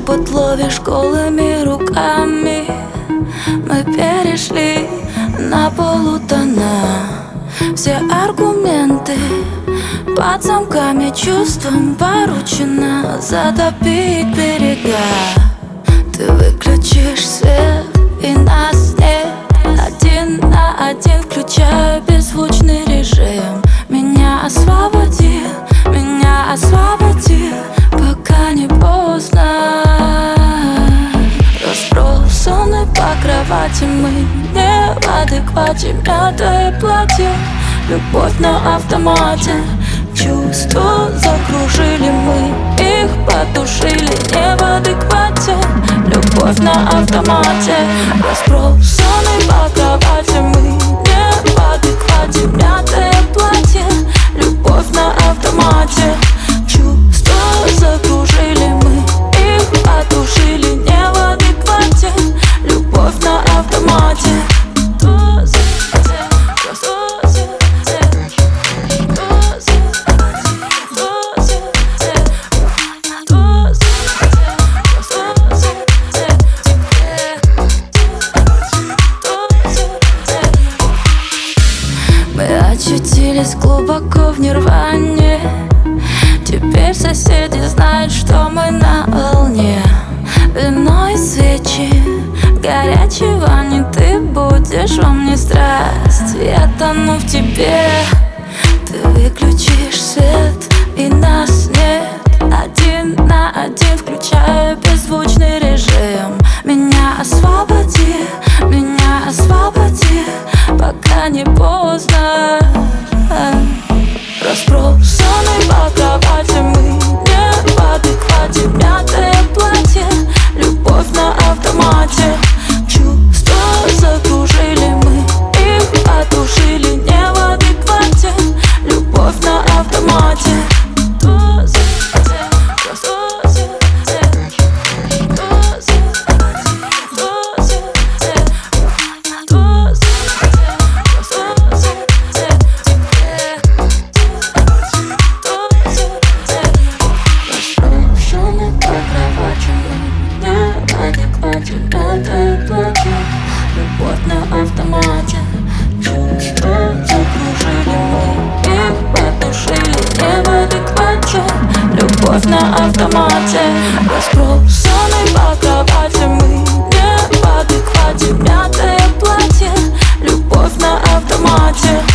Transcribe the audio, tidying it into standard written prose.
шепот ловишь голыми руками. Мы перешли на полутона. Все аргументы под замками, чувством поручено затопить берега. Ты выключишь свет, и нас нет. Один на один включаю беззвучный режим. Меня освободи, пока не поздно. Разбросаны по кровати, мы не в адеквате. Мятое платье, любовь на автомате. Чувства закружили, мы их потушили. Не в адеквате, любовь на автомате. Разбросаны по кровати, мы не в адеквате. Мятое платье, любовь на автомате. Чувства закружили, мы их потушили. Не в адеквате, любовь на автомате. Очутились глубоко в нирване. Теперь соседи знают, что мы на волне. Вино и свечи, горячего не ты будешь во мне страсть. Я тону в тебе. Ты выключишь свет, и нас нет. Один на один включаю беззвучный режим. Меня освободи, пока не поздно. Разбросаны по кровати, мы не в адеквате. Мятое платье, любовь на автомате. Чувства закружили, мы их потушили. Не в адеквате, любовь на автомате. Любовь на автомате. Чувства закружили, мы их потушили. Не в адеквате, любовь на автомате. Разбросаны по кровати, мы не в адеквате. Мятое платье, любовь на автомате.